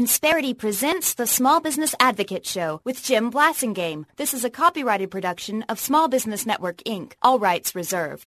Insperity presents the Small Business Advocate Show with Jim Blasingame. This is a copyrighted production of Small Business Network, Inc. All rights reserved.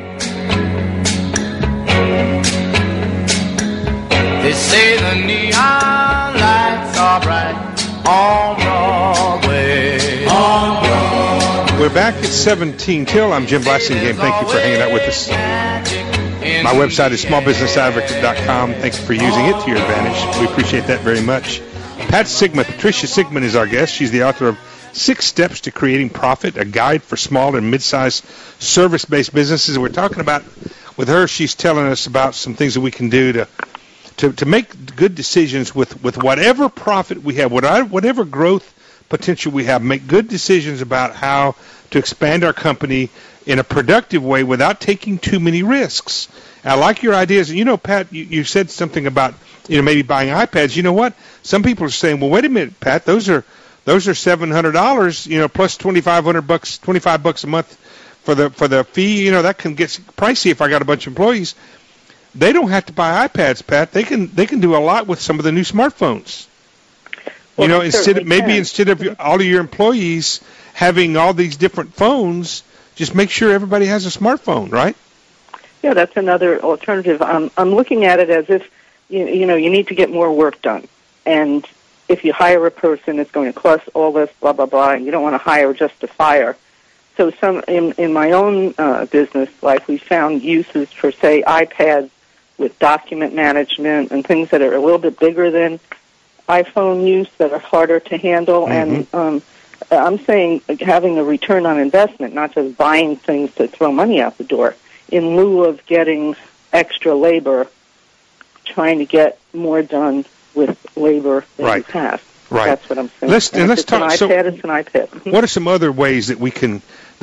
They say the neon lights are bright on Broadway. On Broadway. We're back at 17 till. I'm Jim Blasingame. Thank you for hanging out with us. My website is smallbusinessadvocate.com. Thanks for using it to your advantage. We appreciate that very much. Pat Sigmund, Patricia Sigmund is our guest. She's the author of 6 Steps to Creating Profit, a guide for small and mid-sized service-based businesses. We're talking about, with her, she's telling us about some things that we can do to make good decisions with whatever profit we have, whatever growth potential we have, make good decisions about how to expand our company in a productive way without taking too many risks. I like your ideas. You know, Pat, you said something about, maybe buying iPads. You know what? Some people are saying, well, wait a minute, Pat, those are $700, plus $25 a month for the fee. That can get pricey if I got a bunch of employees. They don't have to buy iPads, Pat. They can do a lot with some of the new smartphones. Well, instead of all of your employees having all these different phones, just make sure everybody has a smartphone, right? Yeah, that's another alternative. I'm looking at it as if you need to get more work done, and if you hire a person, it's going to cost all this, blah blah blah, and you don't want to hire just to fire. So in my own business life, we found uses for, say, iPads with document management and things that are a little bit bigger than iPhone use that are harder to handle. Mm-hmm. And I'm saying having a return on investment, not just buying things to throw money out the door, in lieu of getting extra labor, trying to get more done with labor than you have. Right. That's what I'm saying. Let's talk. It's an iPad. Mm-hmm. What are some other ways that we can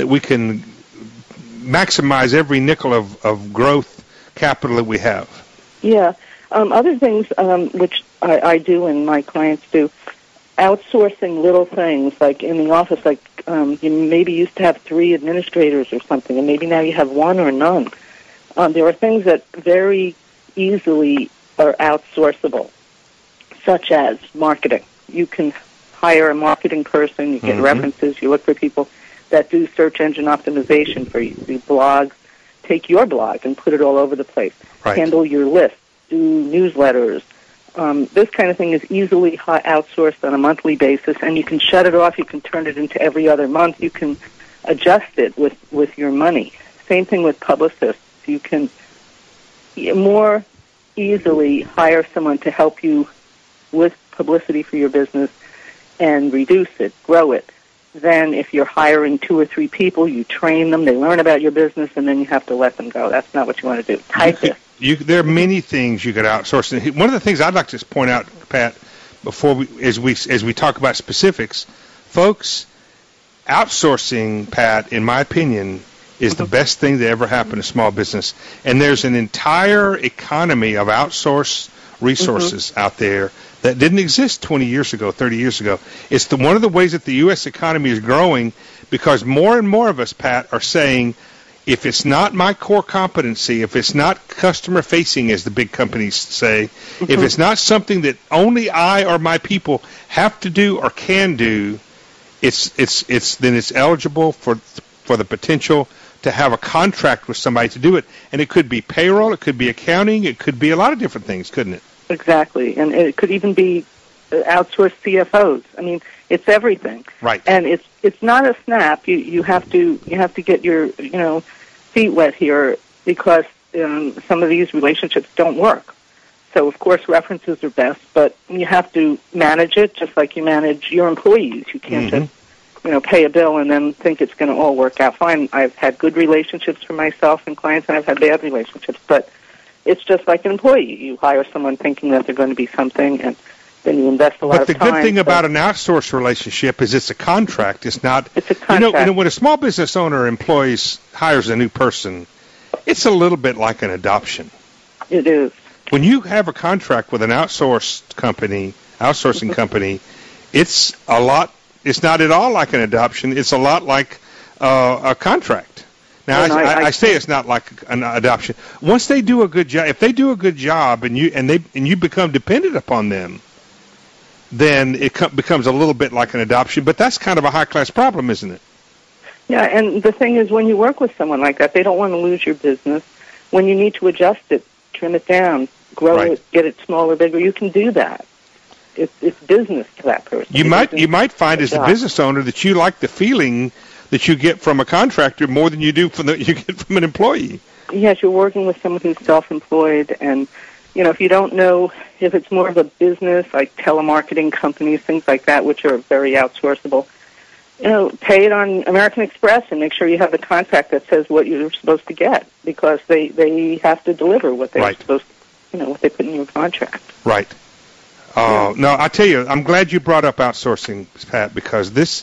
maximize every nickel of growth capital that we have? Yeah. Other things which I do and my clients do, outsourcing little things, like in the office, like you maybe used to have 3 administrators or something, and maybe now you have 1 or none. There are things that very easily are outsourceable, such as marketing. You can hire a marketing person, you get references, you look for people that do search engine optimization for you, do blogs, take your blog and put it all over the place, handle your list, do newsletters. This kind of thing is easily outsourced on a monthly basis, and you can shut it off. You can turn it into every other month. You can adjust it with your money. Same thing with publicists. You can more easily hire someone to help you with publicity for your business and reduce it, grow it. Then if you're hiring 2 or 3 people, you train them, they learn about your business, and then you have to let them go. That's not what you want to do. There are many things you could outsource. One of the things I'd like to point out, Pat, as we talk about specifics, folks, outsourcing, Pat, in my opinion, is the best thing that ever happened to small business. And there's an entire economy of outsourced resources out there that didn't exist 20 years ago, 30 years ago. It's one of the ways that the U.S. economy is growing, because more and more of us, Pat, are saying, if it's not my core competency, if it's not customer-facing, as the big companies say, if it's not something that only I or my people have to do or can do, then it's eligible for the potential to have a contract with somebody to do it. And it could be payroll, it could be accounting, it could be a lot of different things, couldn't it? Exactly, and it could even be outsourced CFOs. I mean, it's everything. Right. And it's not a snap. You have to get your feet wet here, because some of these relationships don't work. So of course references are best, but you have to manage it just like you manage your employees. You can't just pay a bill and then think it's going to all work out fine. I've had good relationships for myself and clients, and I've had bad relationships, but it's just like an employee. You hire someone thinking that they're going to be something, and then you invest a lot of time. But the good thing about an outsourced relationship is it's a contract. It's not. It's a contract. When a small business owner hires a new person, it's a little bit like an adoption. It is. When you have a contract with an outsourcing company, it's a lot. It's not at all like an adoption. It's a lot like a contract. Now, I say it's not like an adoption. Once they do a good job, if they do a good job and you become dependent upon them, then it becomes a little bit like an adoption. But that's kind of a high-class problem, isn't it? Yeah, and the thing is, when you work with someone like that, they don't want to lose your business. When you need to adjust it, trim it down, grow Right. it, get it smaller, bigger, you can do that. It's business to that person. You might find as a business owner that you like the feeling that you get from a contractor more than you do you get from an employee. Yes, you're working with someone who's self-employed, and if you don't know if it's more of a business like telemarketing companies, things like that, which are very outsourceable, pay it on American Express and make sure you have the contract that says what you're supposed to get, because they have to deliver what they're Right. supposed to, what they put in your contract. Right. No, I tell you, I'm glad you brought up outsourcing, Pat, because this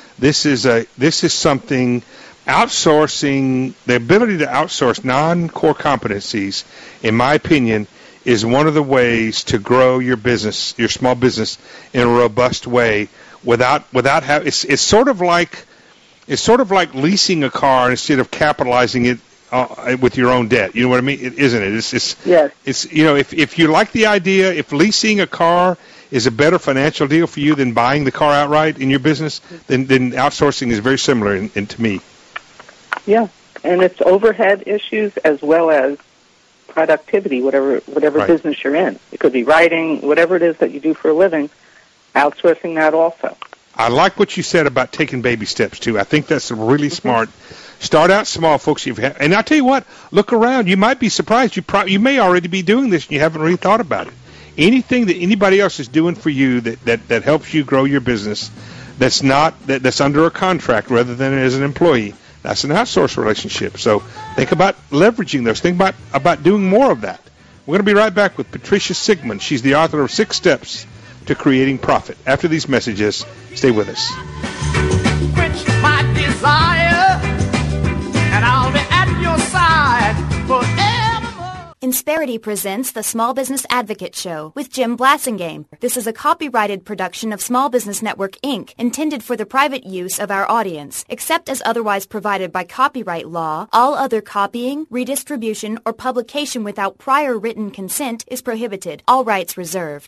is something. Outsourcing, the ability to outsource non-core competencies, in my opinion, is one of the ways to grow your business, your small business, in a robust way. Without having, it's sort of like leasing a car instead of capitalizing it with your own debt. You know what I mean? Isn't it? Yes. It's if you like the idea, if leasing a car is a better financial deal for you than buying the car outright in your business, then outsourcing is very similar to me. Yeah, and it's overhead issues as well as productivity, whatever Right. business you're in. It could be writing, whatever it is that you do for a living, outsourcing that also. I like what you said about taking baby steps, too. I think that's really smart. Start out small, folks. And I'll tell you what, look around. You might be surprised. You may already be doing this and you haven't really thought about it. Anything that anybody else is doing for you that helps you grow your business, that's under a contract rather than as an employee, that's an outsource relationship. So think about leveraging those. Think about doing more of that. We're going to be right back with Patricia Sigmund. She's the author of 6 Steps to Creating Profit. After these messages, stay with us. Quench my desire, and I'll be at your side forevermore. Insperity presents the Small Business Advocate Show with Jim Blasingame. This is a copyrighted production of Small Business Network, Inc., intended for the private use of our audience. Except as otherwise provided by copyright law, all other copying, redistribution, or publication without prior written consent is prohibited. All rights reserved.